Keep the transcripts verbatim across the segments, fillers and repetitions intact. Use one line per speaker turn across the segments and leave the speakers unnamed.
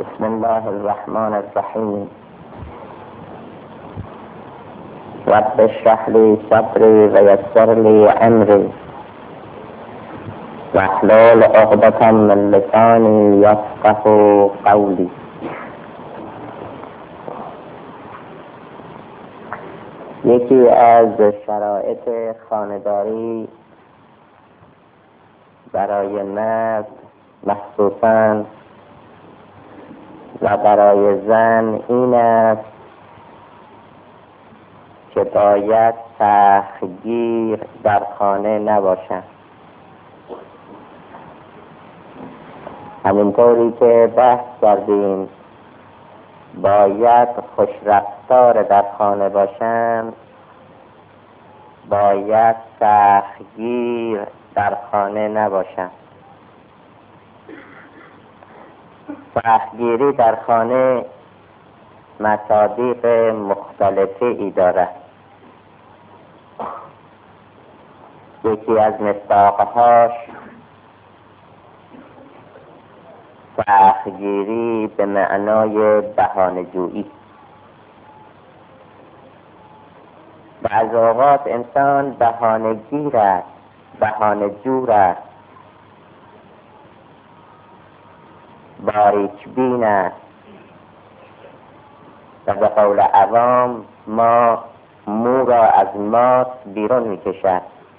بسم الله الرحمن الرحیم. رب اشرح لی صدری و یسر لی امری واحلل عقدة من لسانی یفقهوا قولی. یکی از شرایط خانه‌داری برای مرد مخصوصاً و برای زن این است که باید سختگیر در خانه نباشند. همینطوری که بحث کردیم باید خوشرفتار در خانه باشند، باید سختگیر در خانه نباشند. سختگیری در خانه مصادیق مختلفی ای دارد. یکی از مصداقهاش سختگیری به معنای بهانه‌جویی. بعض اوقات انسان بهانه‌گیر است، بهانه‌جوی است، باریک بین است و به قول عوام ما مو را از ماست بیرون میکشد.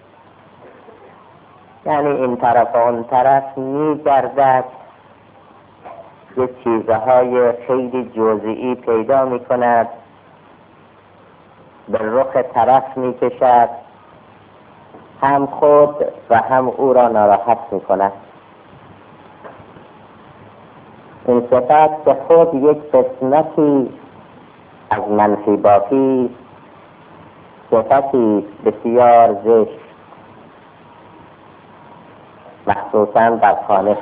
یعنی این طرف و اون طرف میگردد، یه چیزهای خیلی جزئی پیدا میکند، به رخ طرف میکشد، هم خود و هم او را ناراحت میکند. این صفت به خود یک قسمتی از منفی باقی صفتی بسیار زشت، مخصوصاً در خانه.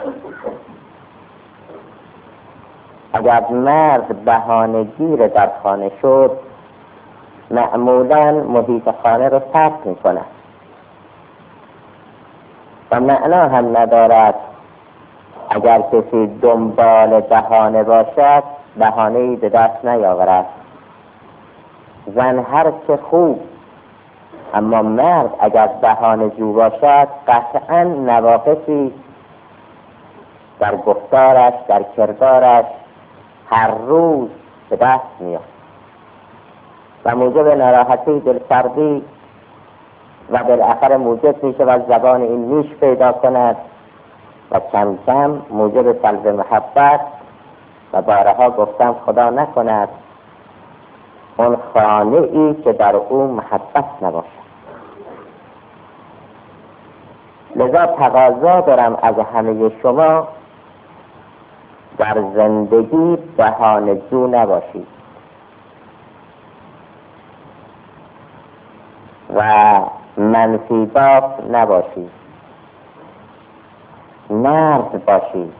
اگر مرد بهانه‌گیر در خانه شد، معمولاً محیط خانه را ترک می‌کند و معنا هم ندارد اگر کسی دنبال بهانه باشد بهانه‌ای به دست نیاورد. زن هر چه خوب، اما مرد اگر بهانه‌جو باشد قطعاً نواقصی در گفتارش، در کردارش هر روز به دست میاد و موجب ناراحتی، دلسردی و بالاخره موجب میشه و زبان این نیش پیدا کند و کم کم موجب سلب محبت و بارها گفتم خدا نکند اون خانه ای که در او محبت نباشد. لذا تقاضا دارم از همه شما در زندگی بهانه‌جو نباشید و منفی باف نباشید، مرد باشید،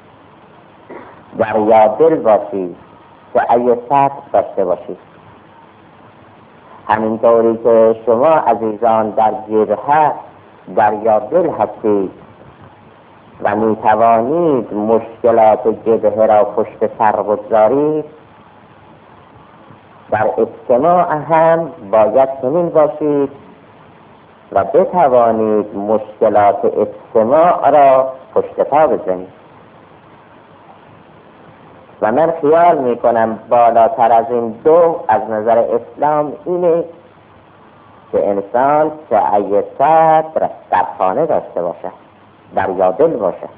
دریادل باشید و ای سطح داشته باشید. همینطوری که شما عزیزان در جبهه دریادل هستید و می توانید مشکلات جبهه را پشت سر بگذارید، در اجتماع هم باید چنین باشید و بتوانید مشکلات اجتماع را پشت پا بزنید. و من خیال میکنم بالاتر از این دو از نظر اسلام اینه که انسان سعی صدر در خانه داشته باشد، دریادل باشد.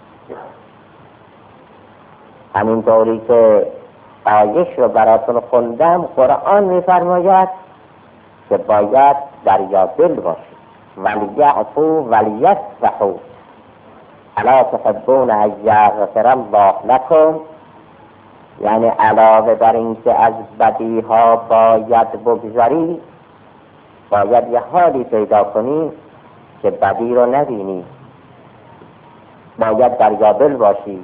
همینطوری که آیش رو براتون خوندم، قرآن میفرماید که باید دریادل باشید. ولیعفو ولیصفحوا الا تحبون ان یغفر الله لکم. یعنی علاوه بر این که از بدی ها باید بگذری، باید یه حالی پیدا کنی که بدی رو نبینی. باید دریادل باشی،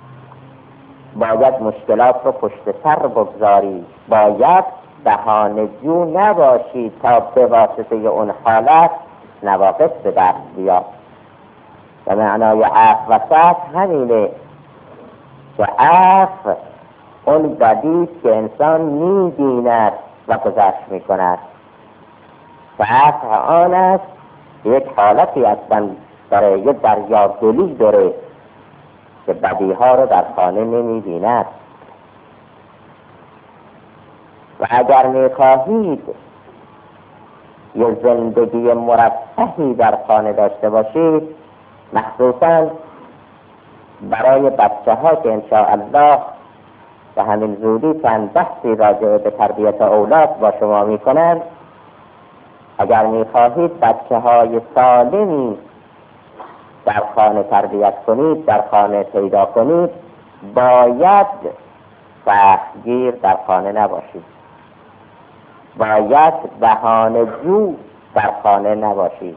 باید مشکلات رو پشت سر بگذاری، باید بهانه‌جو نباشی تا به واسطه اون حالت نواقص به دست بیاد. و معنای عفو و صفح همینه که عفو اون بدی که انسان می‌بیند و گذشت می‌کند و عفو آن است یک حالتی اصلا داره، یک دریادلی داره که بدیها رو در خانه نمی‌بیند. و اگر می‌خواهید یه زندگی مرفهی در خانه داشته باشید، مخصوصاً برای بچه ها که انشاءالله به همین زودی چند بحثی راجع به تربیت اولاد با شما میکنند، اگر میخواهید بچه های سالمی در خانه تربیت کنید، در خانه پیدا کنید، باید سختگیر در خانه نباشید، باید بهانه جو در خانه نباشید،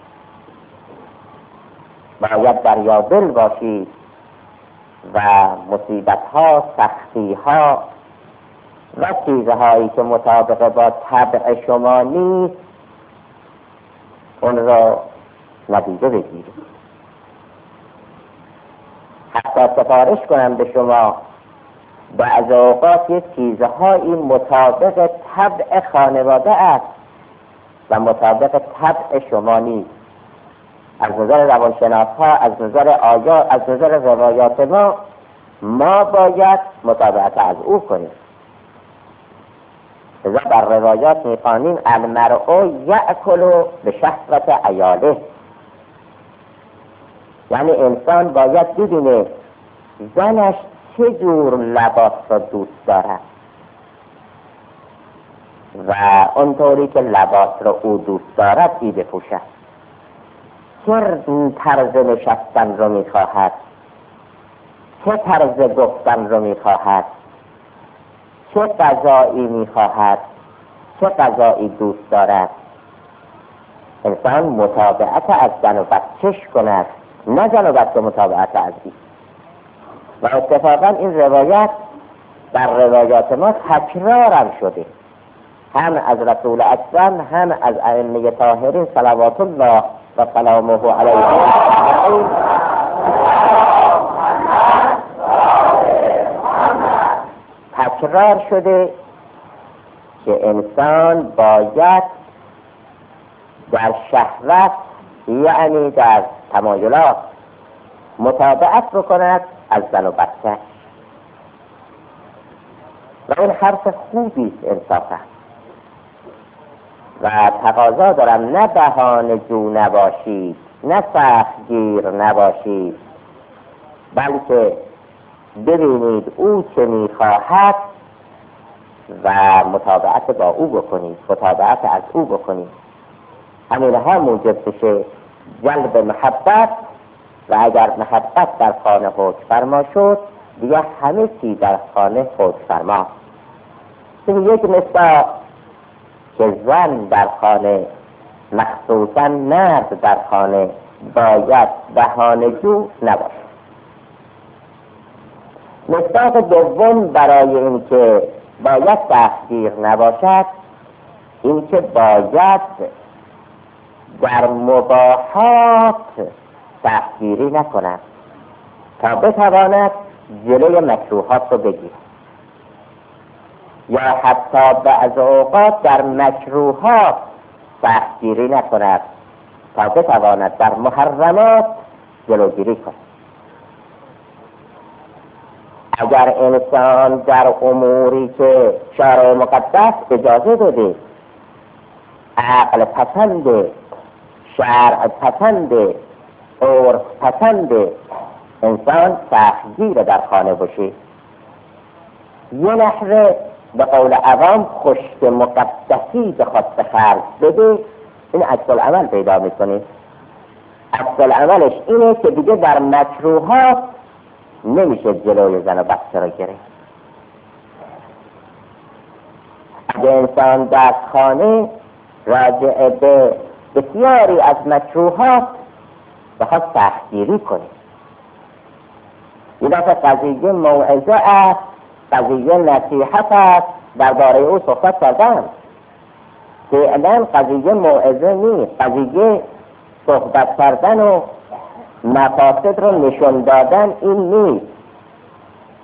باید دریادل باشید و مصیبت ها، سختی ها و چیزهایی که مطابق با طبع شما نیست اون را ندیده بگیرید. حتی سفارش کنم به شما بعض اوقات یک چیزهایی مطابق طبع خانواده است و مطابق طبع شما نیست. از نظر روانشناس ها، از نظر آیات، از نظر روایات ما، ما باید مطابقت از او کنیم. لذا در روایات می‌خوانیم المرء یأکل بشهوة عیاله، یعنی انسان باید ببینه زنش چه جور لباس را دوست دارد و اونطوری که لباس را او دوست دارد ای بپوشد، چه طرز نشستن رو میخواهد، چه طرز گفتن رو میخواهد، چه غذایی میخواهد، چه غذایی دوست دارد. انسان متابعت از زن و بچه‌ش کند، نه زن و بچه متابعت از این. و اتفاقا این روایت در روایات ما تکرارم شده، هم از رسول اکرم هم از ائمه طاهرین صلوات الله و سلامه علیهم تکرار شده که انسان باید در شهوت، یعنی در تمایلات، متابعت بکند از زن و بچه. و این حرف خوبی است انصافا و تقاضا دارم نه بهانه جو نباشید، نه سختگیر نباشید، بلکه ببینید او چه میخواهد و متابعت با او بکنید، متابعت از او بکنید. همینها موجب بشه جلب محبت و اگر محبت در خانه حکم فرما شد دیگه همه چی در خانه حکم فرما. این یک مثال که زن در خانه، مخصوصا مرد در خانه، باید بهانه جو نباشد. مصداق دوم برای این که باید سختگیر نباشد این که باید در مباحات سختگیری نکند تا بتواند جلوی مکروهات رو بگیرد، یا حتی بعض اوقات در مکروهات سختگیری نکند تا بتواند در محرمات جلوگیری کند. اگر انسان در اموری که شرع مقدس اجازه داده، عقل پسنده، شرع پسنده، عرف پسنده، انسان سختگیر در خانه باشه، یه نحوه به قول عوام خشک مقدسی بخواد به خرج بده، این عکس العمل پیدا میکنه. عکس العملش اینه که دیگه در مکروهات نمیشه جلوی زن و بچه را گرفت. اگه انسان در خانه راجع به بسیاری از مکروهات بخواد سختگیری کنه، یه دفعه قضیه موعظه است، قضیه نصیحت است، درباره او صحبت کردم. فعلا قضیه موعظه نیست، قضیه صحبت کردن و مقاصد رو نشون دادن این نیست.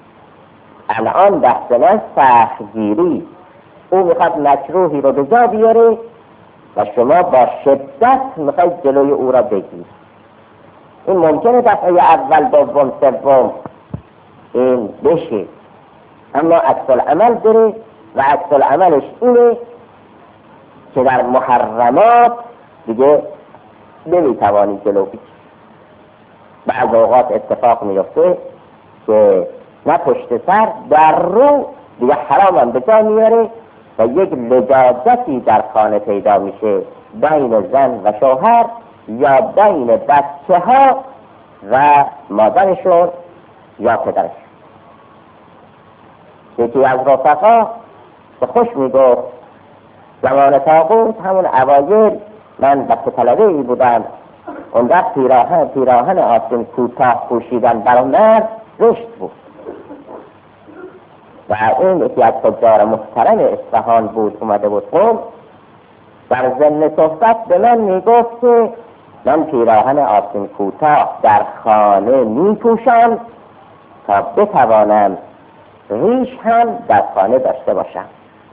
الان بحث من سختگیری، او میخواد مکروهی رو به جا بیاره و شما با شدت میخواید جلوی او را بگیرید. این ممکنه دفعه اول دوم سوم این بشه، اما عکس العمل داره و عکس العملش اینه که در محرمات دیگه نمیتوانی جلو بگیری. بعض اوقات اتفاق میفته که نه پشت سر در رو دیگه حرام هم به جا میاره و یک لجاجتی در خانه پیدا میشه بین زن و شوهر یا بین بچه ها و مادرشون یا پدرشون. یکی از رفقا به خوش میگفت زمان طاغوت همون اوایل من وقت طلبه ای بودم، اون وقت پیراهن پیراهن آستین کوتاه پوشیدن برای مرد رشد بود و این یکی از تجار محترم اصفهان بود، اومده بود قم، در ضمن صحبت به من میگفت که من پیراهن آستین کوتاه در خانه میپوشم تا بتوانم ریش هم در خانه داشته باشم،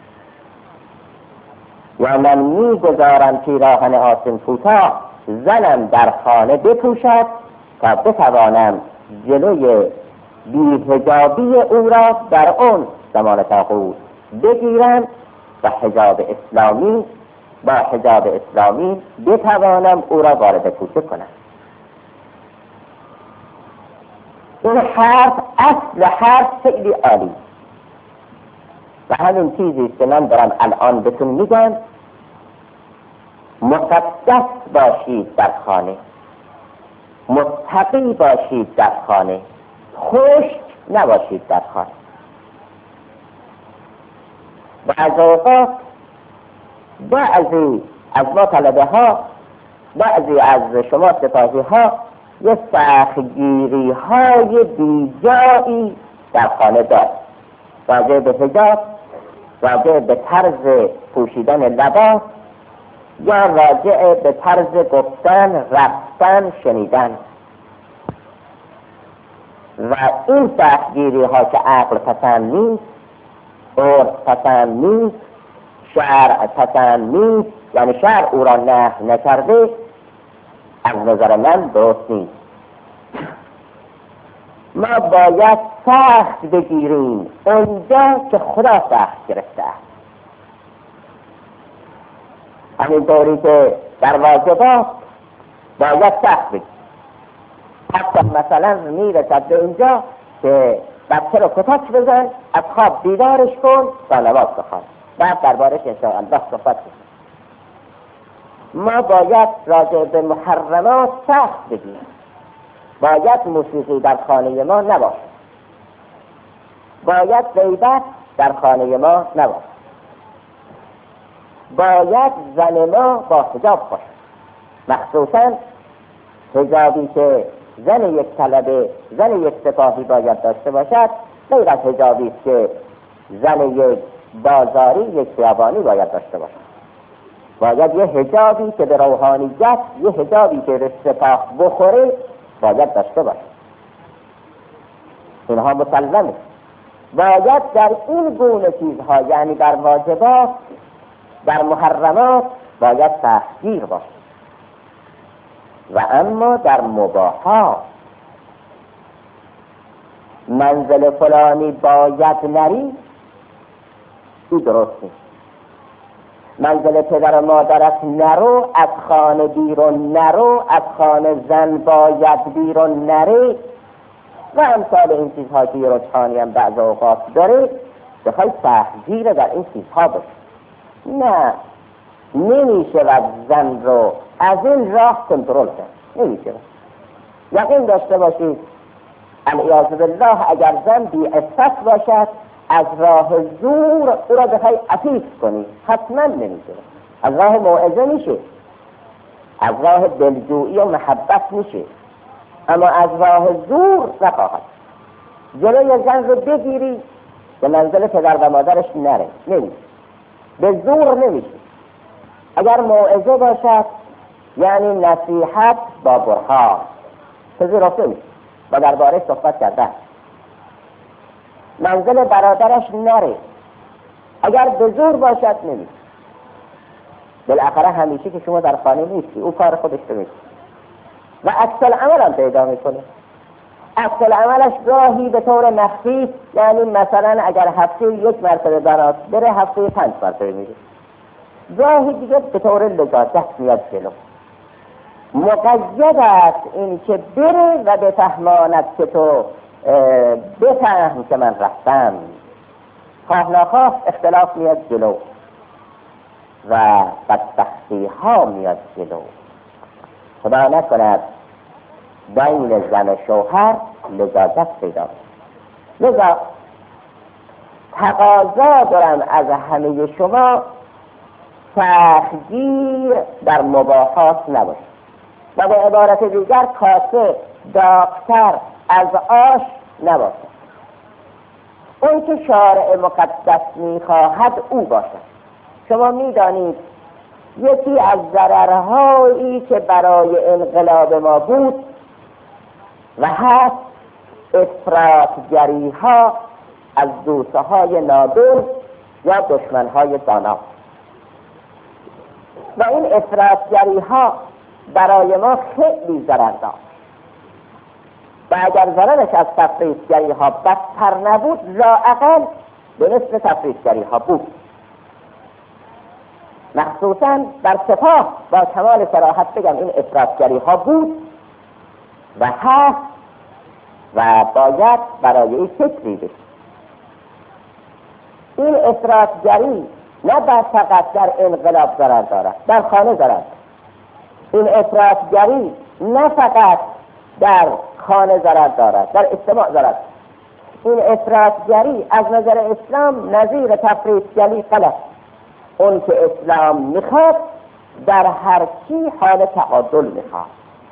یا من میگذارم پیراهن آستین کوتاه زنم در خانه بپوشد تا بتوانم جلوی بی‌حجابی او را در اون زمان طاغوت بگیرم و حجاب اسلامی با حجاب اسلامی بتوانم او را وارد کوچه کنم. این حرف اصل حرف خیلی عالی و همین چیزی که من دارم الان بهتون میگم. مقدس باشید در خانه، متقی باشید در خانه، خشک نباشید در خانه. بعض اوقات بعضی از ما طلبه ها، بعضی از شما سپاهی ها یه سختگیری های بیجایی در خانه دارد، راجع به حجاب، راجع به طرز پوشیدن لباس یا راجع به طرز گفتن، رفتن، شنیدن. و این سختگیری ها که عقل پسند نیست، عرف پسند نیست، شرع پسند نیست، یعنی شرع او را نهی نکرده، از نظر من درست نیست. ما باید سخت بگیریم اونجا که خدا سخت گرفته است. همین طوری که در واجبات باید سخت بگیریم. حتی مثلا میرسد به اینجا که بچه رو کتک بزن، از خواب بیدارش کن تا نماز بخوان، بعد دربارش انشاءالله صحبت کنیم. ما باید راجع به محرمات سخت بگیریم. باید موسیقی در خانه ما نباشد، باید غیبت در خانه ما نباشد، باید زن ما با حجاب باشد، مخصوصا حجابی که زن یک طلبه، زن یک سپاهی باید داشته باشد، غیر از حجابی است که زن یک بازاری، یک خیابانی باید داشته باشد. باید یه حجابی که به روحانیت، یه حجابی که به سپاه بخوره باید داشته باشد. اینها مسلمه. باید در این گونه چیزها، یعنی در واجبات، در محرمات باید سختگیر باشد. و اما در مباحات منزل فلانی باید نری، این درست نیست. منزل پدر و مادرت نرو، از خانه بیرون نرو، از خانه زن باید بیرون نری و امثال این چیزها که رجحانی هم بعض اوقات داره، بخوای سختگیر در این چیزها باشه. نه، نمیشه و زن رو از این راه کنترل کرد، نمیشه. یقین داشته باشید علیاذ بالله اگر زن بی عفت باشد، از راه زور او را بخوای عفیف کنی حتما نمیشه. از راه موعظه میشه، از راه دلجویی و محبت میشه، اما از راه زور نخواهد. جلوی زن رو بگیری به منزل پدر و مادرش نره، نمیشه. به زور نمیشه. اگر موعظه باشد یعنی نصیحت با برهان پذیرفته میشه و درباره صحبت کرده. منزل برادرش نره، اگر به زور باشد نمیره. بالاخره همیشه که شما در خانه نیستی، او کار خودش رو میکنه و عکس العمل هم پیدا میکنه. عکس العملش گاهی به طور مخفی، یعنی مثلا اگر هفته یک مرتبه برات بره، هفته پنج مرتبه میره. گاهی دیگه به طور لجاجت میاد جلو. مقید است این که بره و بفهماند که تو بفهم که من رفتم. خواه نخواه اختلاف میاد جلو و بدبختی ها میاد جلو. خدا نکند بین زن و شوهر لجاجت پیدا. لذا تقاضا دارم از همه شما سختگیر در مباحات نباشید و به عبارت دیگر کاسه داغ‌تر از آش نباشد. اون که شارع مقدس میخواهد او باشد. شما میدانید یکی از ضررهایی که برای انقلاب ما بود و هست افراطگری ها از دوسته های نادر یا دشمن های دانا. و این افراطگری ها برای ما خیلی ضرر داشت و اگر ضررش از تفریطگری ها بدتر نبود، لااقل به نصف تفریطگری ها بود. مخصوصا در سپاه با کمال صراحت بگم این افراطگری ها بود و هست و باید برای این فکری بشه. این افراطگری نه در فقط در انقلاب ضرر دارد، در خانه ضرر دارد. این افراطگری نه فقط در خانه ضرر دارد، در اجتماع ضرر دارد. این افراطگری از نظر اسلام نظیر تفریطگری غلط. اون که اسلام میخواد در هر چی حال تعادل میخواد.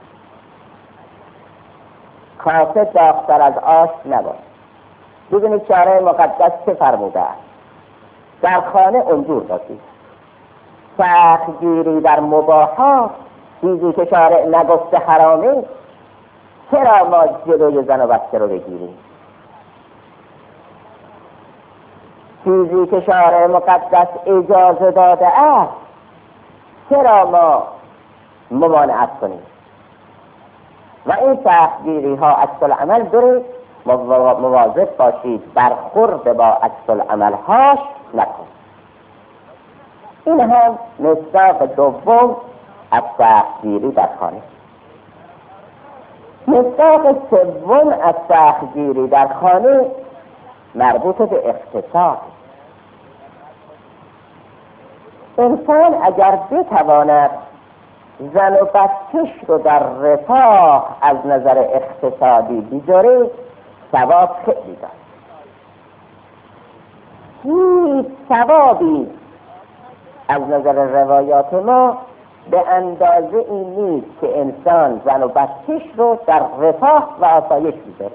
کاسه داغ‌تر از آش نباشه. ببینید شارع مقدس چه فرموده است. در خانه اونجور باشید. سختگیری در مباحات، چیزی که شارع نگفته حرامه، چرا ما جلوی زن و بچه رو بگیریم؟ چیزی که شارع مقدس اجازه داده است، چرا ما ممانعت کنیم؟ و این سختگیری ها عکس العمل داره. مواظب باشید برخورد با عکس العمل هاش نکن. این هم مصداق دوم از سختگیری در خانه. مصداق سوم از سختگیری در خانه مربوط به اقتصاد. انسان اگر بتواند زن و بچه‌ش رو در رفاه از نظر اقتصادی بذاره، ثواب خیلی داره. هیچ ثوابی از نظر روایات ما به اندازه این نیست که انسان زن و بچه‌ش رو در رفاه و آسایش بذاره.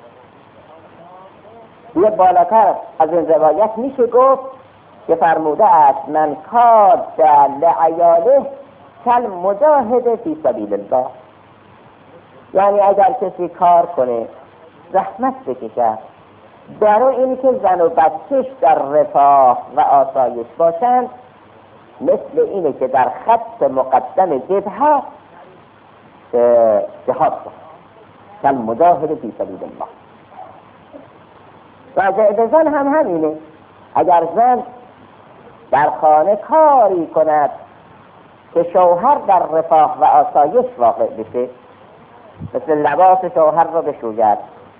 یه بالاتر از این روایت میشه گفت که فرموده است من کاد لعیاله کل مجاهد فی سبیل الله. یعنی اگر کسی کار کنه، زحمت بکشه برای اینی که زن و بچه‌ش در رفاه و آسایش باشند، مثل اینه که در خط مقدم جبهه جهاد کنه. کل مجاهد فی سبیل الله. و زعد زن هم همینه. اگر زن در خانه کاری کند که شوهر در رفاه و آسایش واقع بشه، مثل لباس شوهر رو بشوید،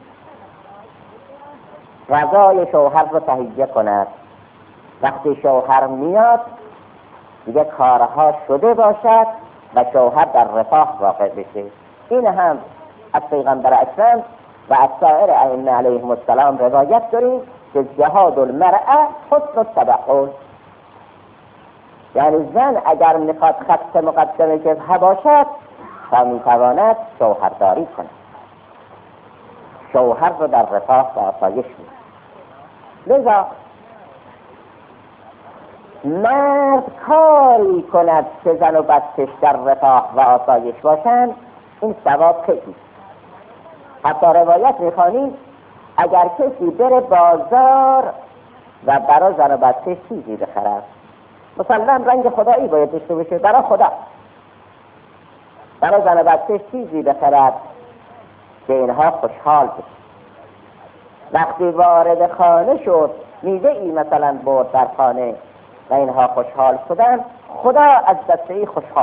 غذای شوهر رو تهیه کند، وقتی شوهر میاد دیگه کارها شده باشد و شوهر در رفاه واقع بشه. این هم از پیغمبر اکرم و از سایر ائمه علیهم السلام روایت داریم که جهاد المرأة حسن التبعل. یعنی زن اگر میخواد خط مقدم جبهه باشد تا میتواند شوهرداری کند، شوهر رو در رفاه و آسایش می‌کند. لذا مرد کاری کند که زن و بچه‌ش در رفاه و آسایش باشند، این ثواب خیلی. حتی روایت میخوانیم اگر کسی بره بازار و برای زن و بچه چیزی بخرد، مثلا رنگ خدایی باید داشته باشه برای خدا، برای زن و بچه چیزی بخرد که اینها خوشحال بشه. وقتی وارد خانه شد میوه ای مثلا برد در خانه و اینها خوشحال شدن، خدا از بچه ای خوشحال.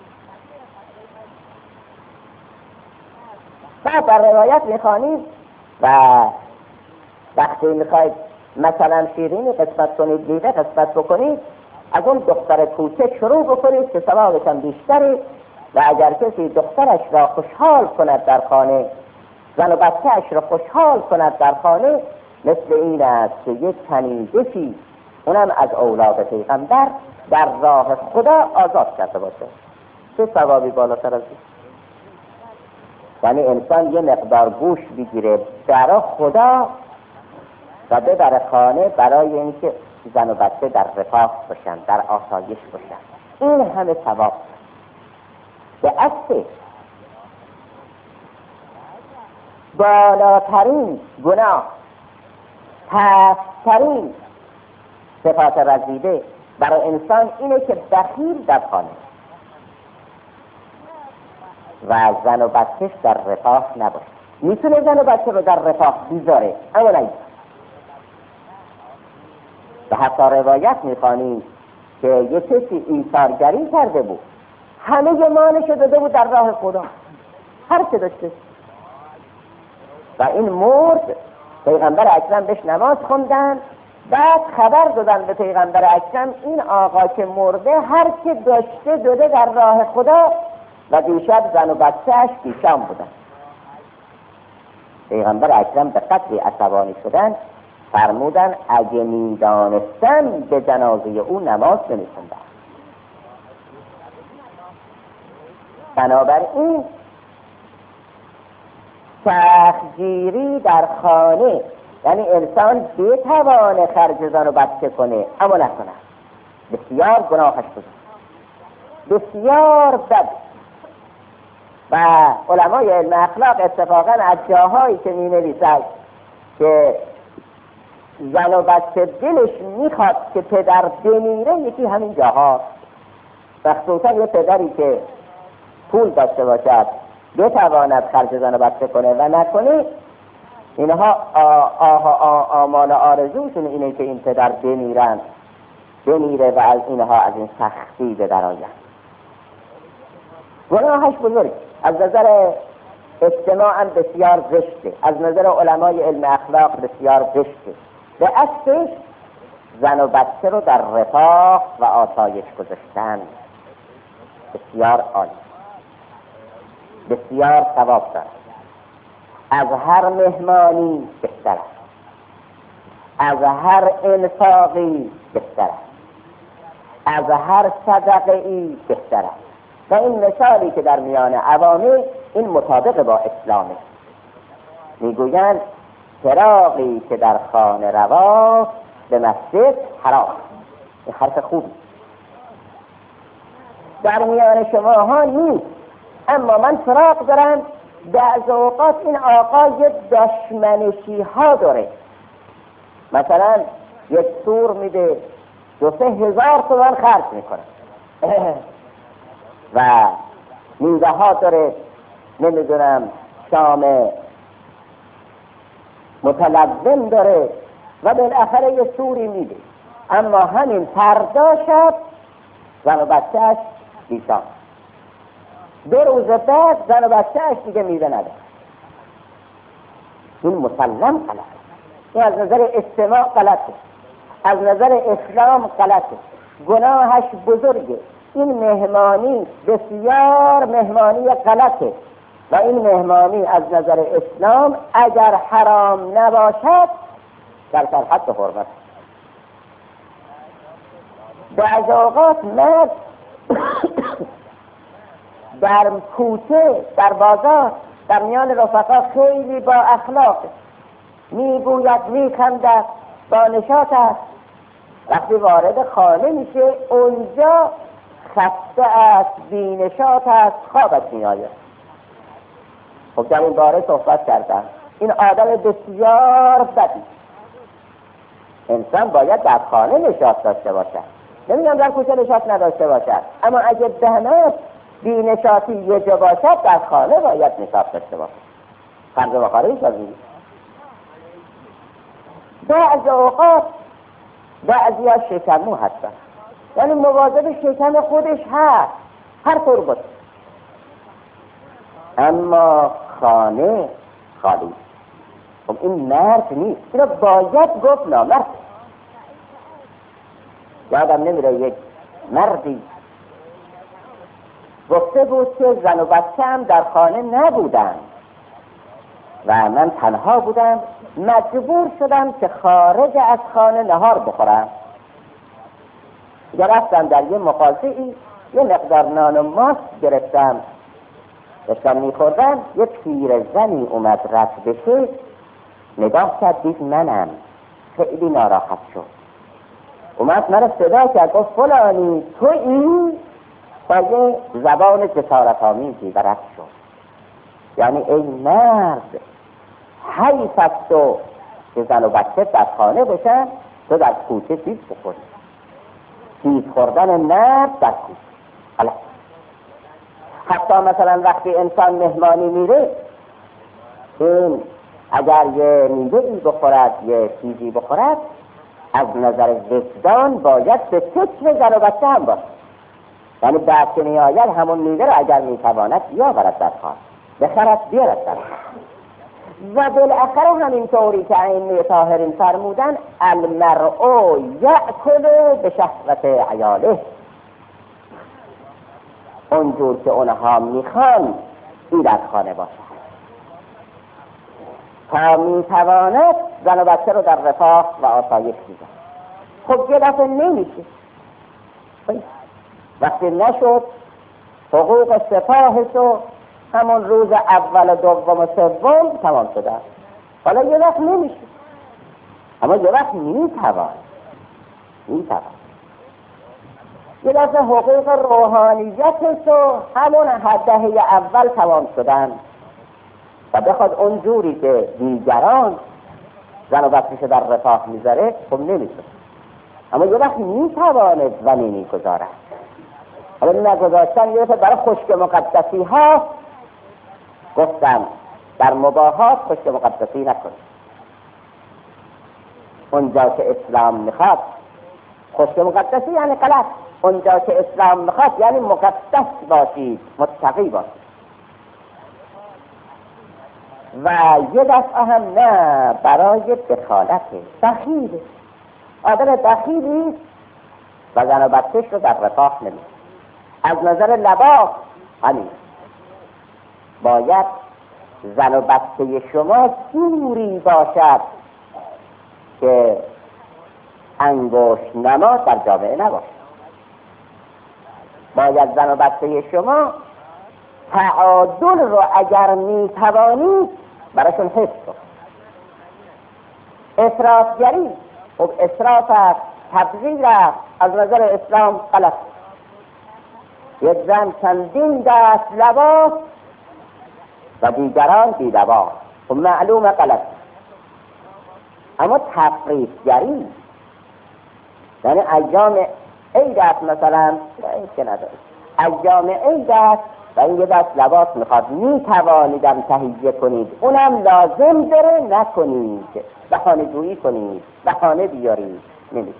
بعد در روایت میخوانید و وقتی میخواید مثلا شیرینی قسمت کنید، میوه قسمت بکنید، از اون دختر کوچک شروع بکنید که ثوابش هم بیشتره. و اگر کسی دخترش را خوشحال کند در خانه، زن و بچه‌اش را خوشحال کند در خانه، مثل این است که یک کنیزشی اونم از اولاد پیغمبر در راه خدا آزاد کرده باشه. چه ثوابی بالاتر از این؟ یعنی انسان یه مقدار گوش بگیره برای خدا و ببره خانه برای اینکه زن و بچه در رفاه باشن، در آسایش باشن. این همه ثواب به اصل بالاترین گناه، پست‌ترین صفات رذیله برای انسان اینه که بخیل در خانه و زن و بچهش در رفاه نباشه. میتونه زن و بچه رو در رفاه بیزاره، اما نه. به حتی روایت میخوانیم که یک کسی ایثارگری کرده بود، همه مالش رو داده بود در راه خدا، هر چه داشته، و این مرد. پیغمبر اکرم بهش نماز خوندن، بعد خبر دادن به پیغمبر اکرم این آقا که مرده هر چه داشته داده در راه خدا و دیشب زن و بچه‌اش پیشام بودن. پیغمبر اکرم به قدری عصبانی شدن فرمودن اگه میدانستن به جنازه او نماز نمی‌خوندن. بنابراین سختگیری در خانه، یعنی انسان بتوانه خرج زن و بچه کنه اما نکنه، بسیار گناهش بود، بسیار بد. و علمای علم اخلاق اتفاقا از جاهایی که می نویسند که زن و بچه دلش میخواد که پدر بمیره، یکی همین جاها، خصوصا یه پدری که پول داشته باشد بتواند خرج زن و بچه کنه و نکنه، اینها آمال آرزوشون اینه که این پدر بمیرن بمیره و از اینها از این سختی به در آید. گناهش بزرگ، از نظر اجتماع هم بسیار زشته، از نظر علمای علم اخلاق بسیار زشته. به اصلش زن و بچه رو در رفاه و آسایش گذاشتن بسیار عالی، بسیار ثواب دارد، از هر مهمانی بهتر است، از هر انفاقی بهتر است، از هر صدقه ای بهتر است. و این مثالی که در میان عوامه این مطابق با اسلامه. میگویند چراغی که در خانه روا به مسجد حرام. این حرف خوبی در میان شما ها نیست، اما من فراق دارم. بعض اوقات این آقای دشمنشی ها داره، مثلا یک سور میده دو سه هزار تومان خرج میکنه و میوه ها داره، نمیدونم شام متلون داره و بالاخره یه سوری میده، اما همین فردا شب زن و بچهش بیشان، دو روز بعد زن و بچهش دیگه میوه نداره. این مسلم غلطه، این از نظر اجتماع غلطه، از نظر اسلام غلطه، گناهش بزرگه. این مهمانی بسیار مهمانی غلطه و این مهمانی از نظر اسلام اگر حرام نباشد در حد حرمت. بعض اوقات مرد در کوچه، در بازار، در میان رفقا خیلی با اخلاق، میگوید، میخندد، با نشاط است. وقتی وارد خانه میشه اونجا خسته است، بی نشاط است، خوابش میآید. خب در این باره صحبت کردم این آدم بسیار بدی. انسان باید در خانه نشاط داشته باشد، نمیگم در کوچه نشاط نداشته باشد، اما اگه دهنت بی نشاطی یه جا باشد در خانه باید نشاط داشته باشد. فرض و خارج شدید. بعض اوقات بعضی ها شکمو هستن، یعنی مواظب شکم خودش هست هر طور بود، اما خانه خالی. خب این مرد نیست، اینو باید گفت نامرد. یادم نمیره یک مردی گفته بود که زن و بچه هم در خانه نبودن و من تنها بودم، مجبور شدم که خارج از خانه نهار بخورم. رفتم در یه مغازه‌ای یه مقدار نان و ماست گرفتم، داشتم میخوردم، یه پیرزنی اومد رد بشه، نگاه کرد دید منم، خیلی ناراحت شد، اومد من رو صدا کرد، گفت فلانی تو این؟ با یه زبان جسارت آمیزی و رد شد. یعنی ای مرد، حیف است تو که زن و بچه در خانه بشن، تو در کوچه چیز بخوری. چیز خوردن مرد در کوچه. حالا حتی مثلا وقتی انسان مهمانی میره، این اگر یه میوه‌ای بخورد یه چیزی بخورد، از نظر وجدان باید به فکر زن و بچه هم باشه. یعنی بعد که میآید همون میوه را اگر میتواند بیاورد در خانه، بخرد بیارد در خانه. و بالاخره همینطوری که ائمه طاهرین فرمودن المرء یأکل به شهوت عیاله، اونجور که اونها میخوان این در خانه باشه تا میتواند زن و بچه رو در رفاه و آسایش بیزن. خب یه دفعه نمیشه، وقتی نشد حقوق سپاهشو همون روز اول و دوم و سوم تمام شده، حالا یه وقت نمیشه، اما یه وقت میتوان میتوان یه دفعه حقوق روحانیتشو همون دهه اول تمام شدن و بخواد اونجوری که دیگران زن و بچه‌شو در رفاه میذاره، خب نمیشه، اما یه وقت میتواند و نمیگذارد. حالا نگذاشتن یه برای خشک مقدسی ها گفتم در مباحات خشک مقدسی نکنید. اونجا که اسلام میخواد خشک مقدسی یعنی غلط، اونجا که اسلام میخواد یعنی مقدس باشید، متقی باشید. و یه دفعه هم نه برای دخالت دخیل، آدم دخیلی و زن و بچه‌ش رو در رفاه نمید. از نظر لباس همین باید زن و بچه شما جوری باشد که انگشت نما در جامعه نباشد. باید زن و بچه شما تعادل رو اگر می توانید براشون حفظ کن. اسرافگری، خب اسراف است، تبذیر است، از نظر اسلام غلط. یک زن چندین دست لباس و دیگران بی لباس، خب معلوم غلط. اما تفریطگری یعنی ایام عید است، مثلا عید که نداره، ایام عید است و این یه دست لباس میخواد، میتوانیدم تهیه کنید، اونم لازم داره نکنید، بهانه جویی کنید، بهانه بیارید، نمیشه.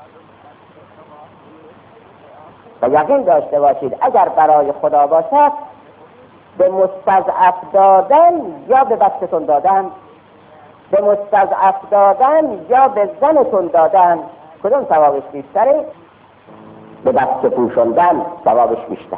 و یقین داشته باشید اگر برای خدا باشد به مستضعف دادن یا به بچه‌تون دادن، به مستضعف دادن یا به زنتون دادن، کدوم ثوابش بیشتره؟ به بچه پوشوندن ثوابش بیشتر،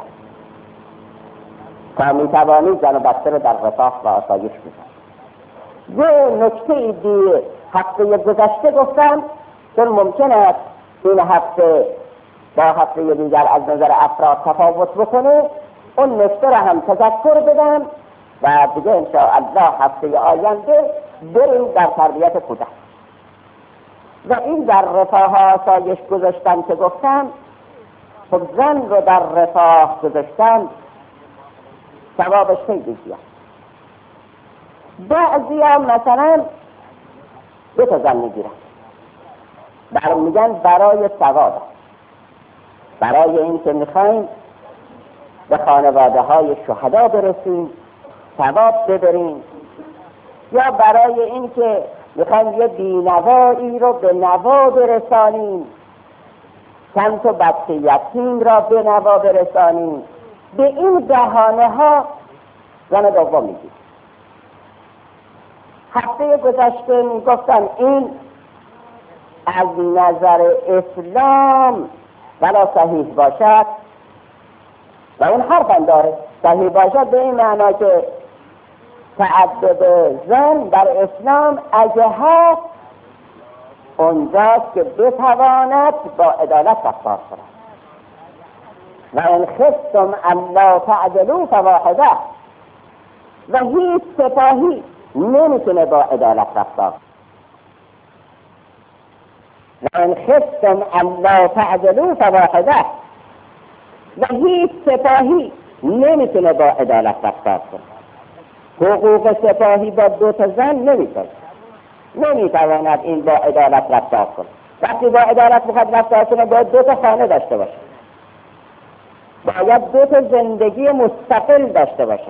تا میتوانید زن و بچه رو در رفاه و آسایش بزن. یه نکته دی هفته گذشته گفتم چون ممکن است این هفته با هفته دیگر از نظر افراد تفاوت بکنه، اون نکته را هم تذکر بدم و دیگه انشاءالله هفته آینده بریم در تربیت کودک. و این در رفاه آسایش گذاشتن که گفتم، خب زن رو در رفاه گذاشتن ثوابش خیلی زیاد. بعضی هم مثلا دو تا زن میگیرن، برای میگن برای ثواب، برای این که میخوایم به خانواده های شهدا برسیم، ثواب ببریم، یا برای این که میخوایم یه بینوایی رو به نوا برسانیم، چند تا بچه یتیم را به نوا برسانیم. به این بهانه ها زن دوم میگیم. هفته گذشته میگفتم این از نظر اسلام ولا صحیح باشد، و اون حرفم داره، صحیح باشد به این معنا که تعدد زن در اسلام اگه هست اونجاست که بتواند با عدالت رفتار کند. و ان خفتم الا تعدلوا فواحده، و هیچ سپاهی نمیتونه با عدالت رفتار. و ان خفتم الا تعدلوا فواحده، و هیچ سپاهی نمیتونه با عدالت رفتار کنه. حقوق سپاهی با دو تا زن نمیتونه، نمیتواند این با عدالت رفتار کنه. وقتی با عدالت میخواد رفتار کنه باید دو تا خانه داشته باشه، باید دو تا زندگی مستقل داشته باشه،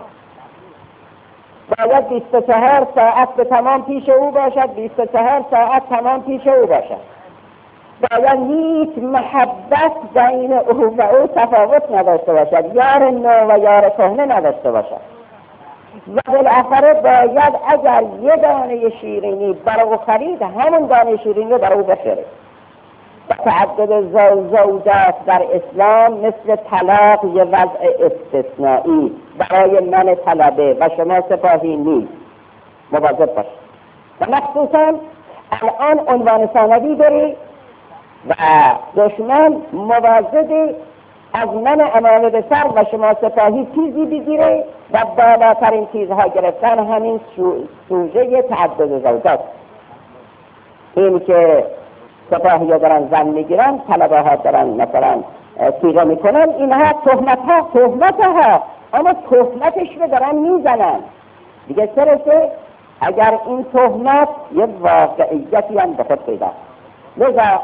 باید بیست و چهار ساعت به تمام پیش او باشد، بیست و چهار ساعت تمام پیش او باشد، باید هیچ محبت بین او و او تفاوت نداشته باشد، یار نو و یار کهنه نداشته باشد. و بالاخره باید اگر یه دانه شیرینی برای او خرید، همون دانه شیرینی رو برای او بخره. و تعدد زوجات در اسلام مثل طلاق یه وضع استثنایی برای من طلبه و شما سپاهی نیست، مواظب باش. و مخصوصا الان عنوان ثانوی داری و دشمن مواظبی از من امامه به سر و شما سپاهی چیزی بگیره و بالاترین چیزها گرفتن همین سوژه تعدد زوجات. این که سپاهی ها دارن زن میگیرن، طلبه ها دارن مثلا تیغه میکنن، اینها تهمت ها تهمت ها اما تهمتش رو دارن میزنن دیگه. سرسه اگر این تهمت یه واقعیتی هم به خود پیدا، لذا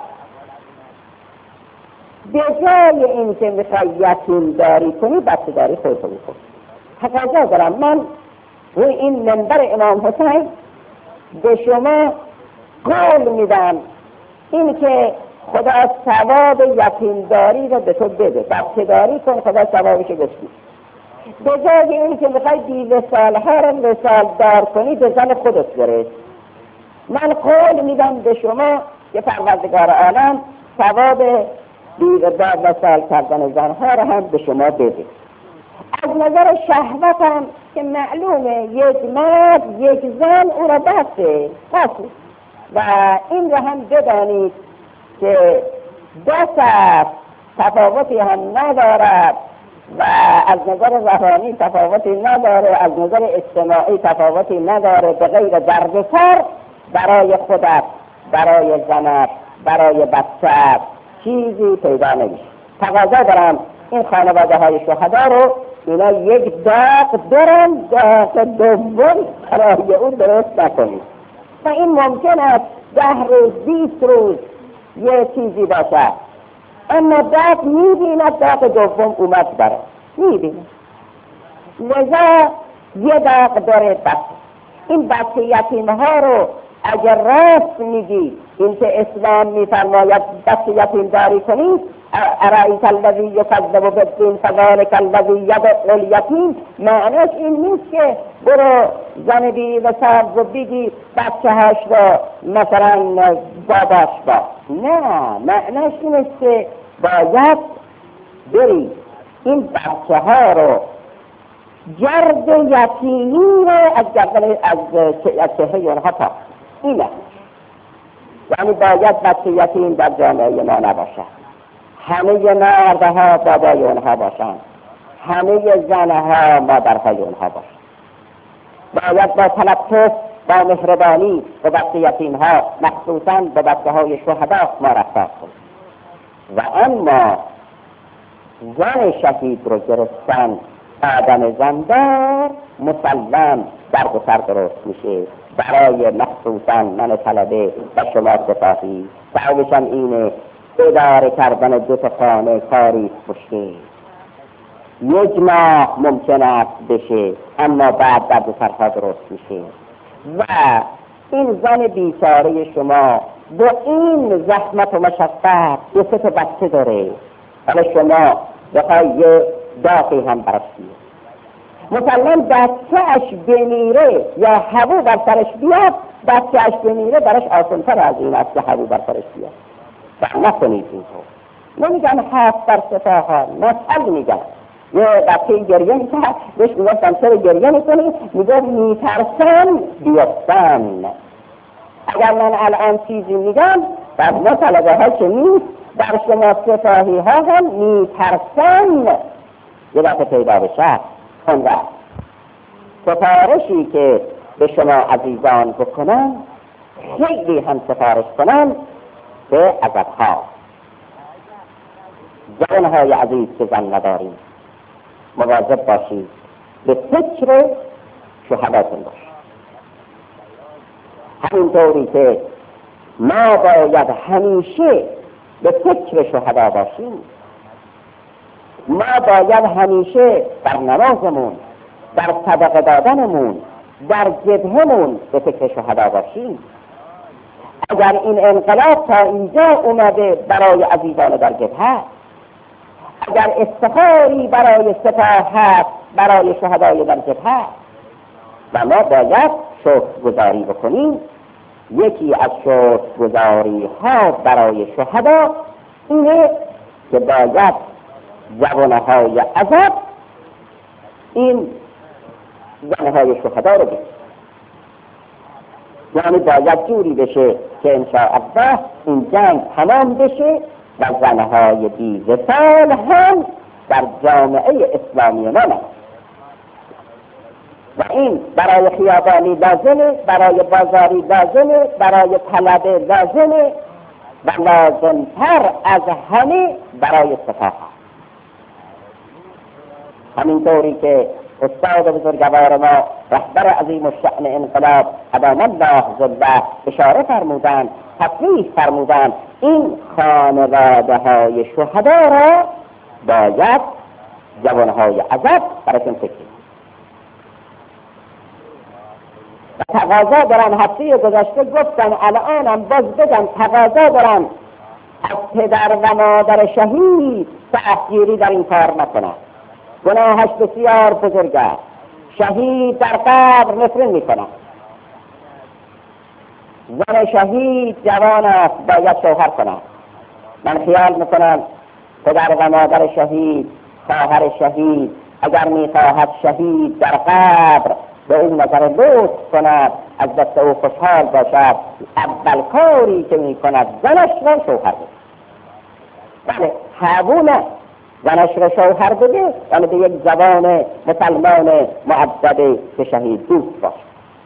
به جای این که میخوای یتیم داری کنی بچه داری خودتو بکن. تقاضا دارم من روی این منبر امام حسین به شما قول میدم این که خدا ثواب یتیم داری رو به تو بده، بچه داری کن خدا ثوابش بسید. به جای این که میخوای بی وصالها رو وصال دار کنی به زن خودت برس. من قول میدم به شما که پروردگار عالم ثواب بی وصال کردن زنها رو هم به شما بده. از نظر شهوت هم که معلومه یک مرد یک زن او را بسته بسته و این را هم بدانید که دست تفاوتی هم ندارد و از نظر روانی تفاوتی نداره، از نظر اجتماعی تفاوتی نداره، به غیر درد سر برای خودت، برای زنت، برای بچه‌ت چیزی پیدا نمیشه. تقاضا دارم این خانواده های شهدا رو اینا یک داغ دارن، داغ دوم برای اون درست نکنید. و این ممکن است ده روز بیست روز یه چیزی باشه، اما داغ میبیند داغ دوم اومد برای میبیند. لذا یه داغ داره بچه. این بچه یتیم ها رو اگر راست میگی این که اسلام میفرماید بچه یتیم داری کنید، ارایت الذی یکذب بالدین فذلک الذی یدع الیتیم، معنیش این نیست که برو زن بی وصال رو بگی بچه هاش رو مثلا باباش با، نه، معنیش این است که باید بری این بچه ها رو گرد یتیمی رو از گردن از چهره اونها پاک. اینه یعنی باید بچه یتیم در جامعه ما نباشه، همه مردها بابای اونها باشن، همه زنها مادرهای اونها باشن. باید با تلطف، با مهربانی به بچه یتیم ها، مخصوصا به بچه های شهدا ما رفتار کنیم. و اما زن شهید رو گرفتن
آدم زندار مسلم درد و سر درست میشه. برای مخصوصا من طلبه و شما سپاهی سعیشم اینه اداره کردن دو تا خانه کاری مشکل. یک ماه ممکن است بشه اما بعد درد و سرها درست میشه. و این زن بیچاره شما با این زحمت و مشقت دو سه تا بچه داره، حالا شما بخوای یه داغی هم برش بیاد، مسلم بچه‌اش بمیره یا هوا بر سرش بیاد، بچه‌اش بمیره برش آسان‌تر از این است که هوا بر سرش بیاد. و نکنید این رو. نمیگن هفت بر سپاه ها، مثل میگن یه بچه گریه میکرد بهش میگفتم چرا گریه میکنی؟ میگفت میترسم بیفتن. اگر من الان چیزی میگم در ما طلبه ها که نیست، در شما سپاهی ها هم میترسم یه دفعه پیدا بشه. اونگه سفارشی که به شما عزیزان بکنم خیلی هم سفارش کنم به عذبها. جوانهای عزیز که زن نداریم مواظب باشید، به فکر شهداتون باشید. همینطوری که ما باید همیشه به فکر شهدا باشیم، ما باید همیشه در نمازمون، در صدقه دادنمون، در جبهمون به فکر شهدا باشیم. اگر این انقلاب تا اینجا اومده برای عزیزان در جبهه، اگر افتخاری برای سپاه هست برای شهدای در جبهه، و ما باید شکرگزاری بکنیم. یکی از شکرگزاری ها برای شهدا اینه که باید جوانهای عذب این زنهای شهدا رو بگید، یعنی باید جوری بشه که انشاءالله این جنگ تمام بشه و زنهای بی وصال هم در جامعه اسلامی ما نمید. و این برای خیابانی لازمه، برای بازاری لازمه، برای طلبه لازمه و لازمتر از همه برای سپاه. همینطوری که استاد بزرگوار ما رهبر عظیم الشأن انقلاب ادام الله ظله اشاره فرمودند، تصریح فرمودند، این خانواده های شهدا را باید جوانهای عذب براتون فکر. و تقاضا دارن، هفته گذشته گفتم الانم باز بگم تقاضا دارن از پدر و مادر شهید سختگیری در این کار نکنن. گناهش بسیار بزرگ است. شهید در قبر نفرین میکنن. زن شهید جوان است، باید شوهر کنن. من خیال میکنم پدر و مادر شهید، خواهر شهید اگر میخواهد شهید در قبر به اون نظر لطف کند، از دست او خوشحال باشد، اول کاری که میکند زنش را شوهر بده. بله حبونه زنش را شوهر بده، یعنی به یک جوان مسلمان معدد که شهید دوست باشد.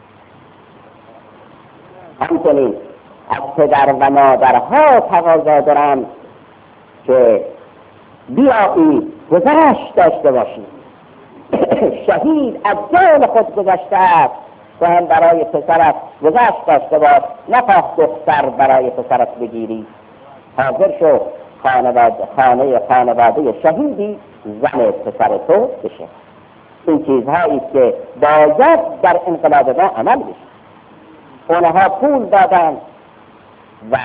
همچنین از پدر و مادرها تقاضا دارم که بیایید گذشت داشته باشید. شهید از جان خود گذشته است، تو هم برای پسرت گذشت داشته باش، نخواه دختر برای پسرت بگیری. حاضر شو خانواده خانه خانواده شهیدی زن پسر تو بشه. این چیزهایی که باید در انقلاب ما عمل بشه. اونها پول دادن و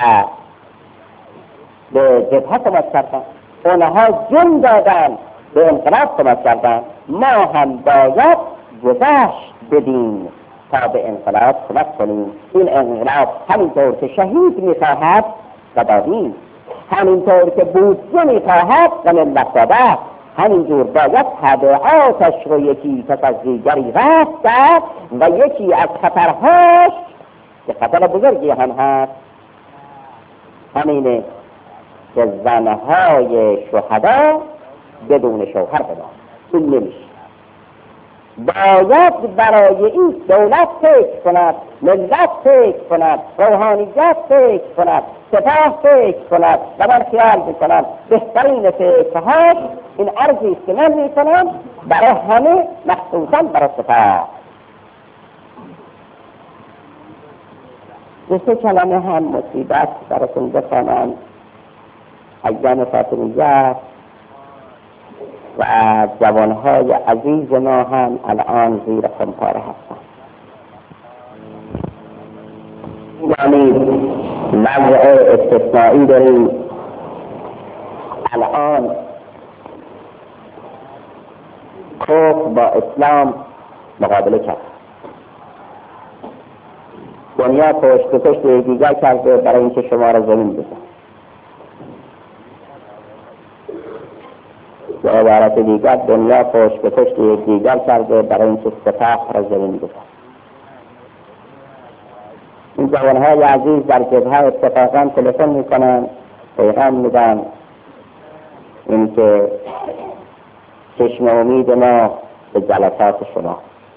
به جبهه کمک کردن، اونها جن دادن به انقلاب کمک کردن. ما هم باید گذشت بدیم تا به انقلاب کمک کنیم. این انقلاب همینطور که شهید میخواهد و دادیم، همینطور که بودجه میخواهد و ملت داده، همینجور باید تبعاتش رو یکی پس از دیگری رفت کرد و یکی از خطرهاش که خطر بزرگی هم هست همینه که زنهای شهدا بدون شوهر بدن. این نمیشه. باید برای این دولت فکر کند، ملت فکر کند، روحانیت فکر کند، سپاه فکر کند و من خیال میکنم بهترین فکرها این عرضی است که من میکنم برای همه، مخصوصا برای سپاه. دو سه کلمه هم مصیبت براتون بخوانم. ایام فاطمیه و جوانهای عزیز ما هم الان زیر خمپاره هستند. یعنی وضع استثنایی داریم الان. کفر با اسلام مقابله کرد، دنیا پشت به پشت دیگر کرده برای اینکه شما را زمین بزن. به عبارت دیگر دنیا پشت به پشت دیگر کرده برای اینکه سپاه را زمین بزن. این جوانهای عزیز در جبهه اتفاقا تلفن میکنن، پیغام میدن اینکه چشم امید ما به جلسات شما.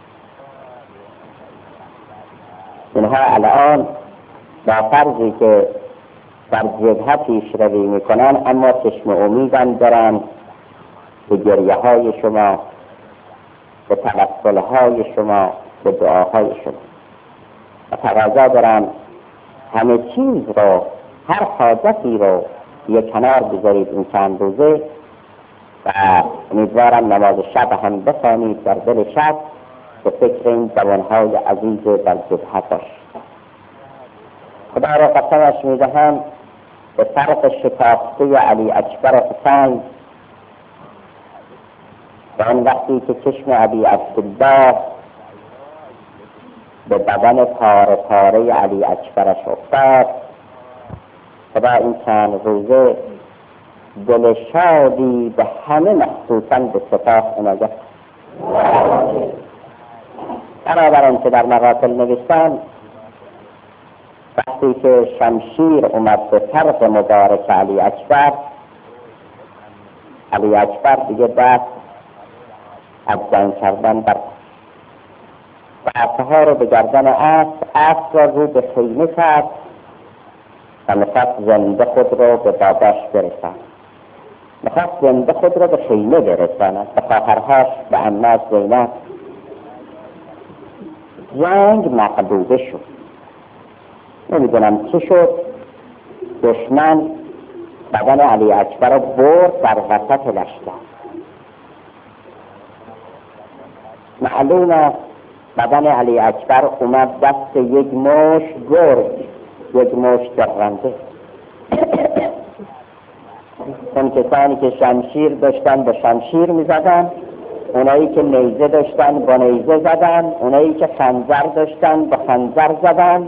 اینها الان با فرضی که در جبهه پیش روی میکنن اما چشم امیدم دارن به گریه های شما، به توسل های شما، به دعاهای شما و تقاضا دارن همه چیز رو، هر حاجتی رو یک کنار بذارید این چند روزه و امیدوارم نماز شب هم بخوانید در دل شب به فکر این جوانهای عزیز در جبهه باشید. خدا را قسمش میدهم به فرق شکافته علی اکبر حسین و آن وقتی که چشم ابی عبدالله به بدن پاره پاره علی اکبرش افتاد، خدا این چند روزه دل شادی به همه مخصوصا به سپاه عنایت. بنابراین که در مقاتل نوشتن وقتی که شمشیر اومد به طرف مبارک علی اکبر، علی اکبر دیگه دست از جنگ کردن بر و اسبها رو به گردن اسب اسب را رو به خیمه کرد و میخواست زنده خود رو به باباش برساند. میخواست زنده خود رو به خیمه برساند، به خواهرهاش، به عمه‌اش زینب. جنگ مغلوبه شد. نمیدونم چی شد، دشمن بدن علی اکبر رو برد در وسط لشکر. معلوم است بدن علی اکبر اومد دست یک مش گرگ، یک مش درنده. اون کسانی که شمشیر داشتن با شمشیر می زدن، اونایی که نیزه داشتن با نیزه زدن، اونایی که خنجر داشتن با خنجر زدن.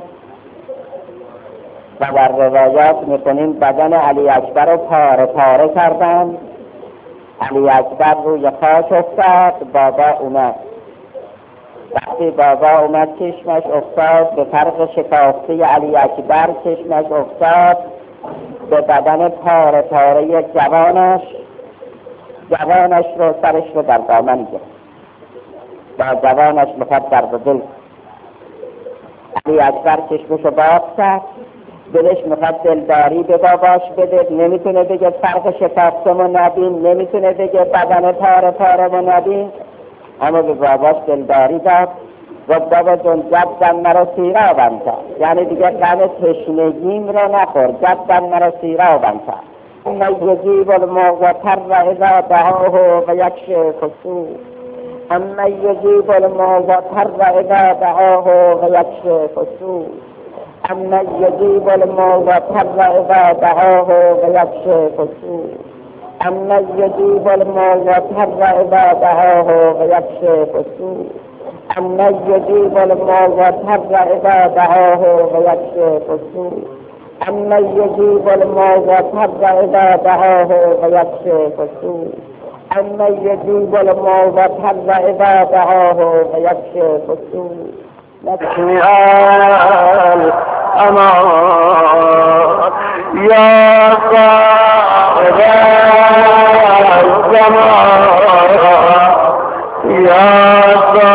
و در روایات میکنیم بدن علی اکبر رو پاره پاره کردن. علی اکبر روی خاک افتاد، بابا اومد. وقتی بابا اومد چشمش افتاد به فرق شکافته علی اکبر، چشمش افتاد به بدن پاره پاره جوانش. جوانش رو سرش رو در دامن گرفت، با جوانش میخواد در دل. علی اکبر چشمش رو باز کرد، دلش میخواد دلداری به باباش بده، نمیتونه بگه فرق شکافته ما نبین، نمیتونه بگه بدن پاره پاره ما نبین، اما به باباش دلداری داد و بابا جون جدن مرا سیرابم کرد، یعنی دیگه غم تشنگیم رو نخور، جدن مرا سیرابم کرد. اما یجیب الموتر و اذا دعاه و یکشف السوء، اما یجیب الموتر و اذا دعاه و یکشف السوء، اما یجیب الموتر و اذا دعاه و یکشف السوء، اما یجیب الموتر و اذا دعاه و یکشف السوء، اما یجیب الموتر و اذا دعاه و یکشف السوء، اما یجیب الموتر و اذا دعاه و یکشف السوء، اما یجیب الموتر و اذا دعاه و یکشف السوء.
نسیان امان یا صاحب الزمان یا صاحب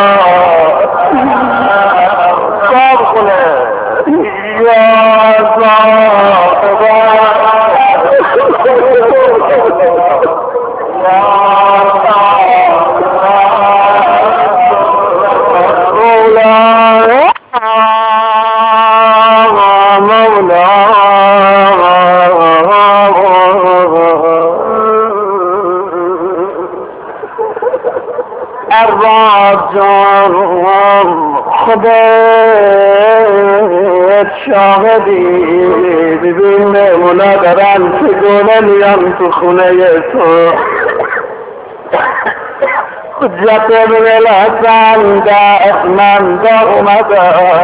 جانم خودت شاهدی، ببین مهمونا دارن چگونه میان تو خونه تو. حجت ولسان دستمند اومده،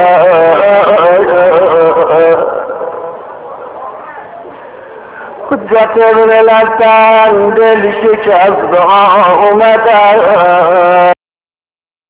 حجت ولسان دل شکست اومده.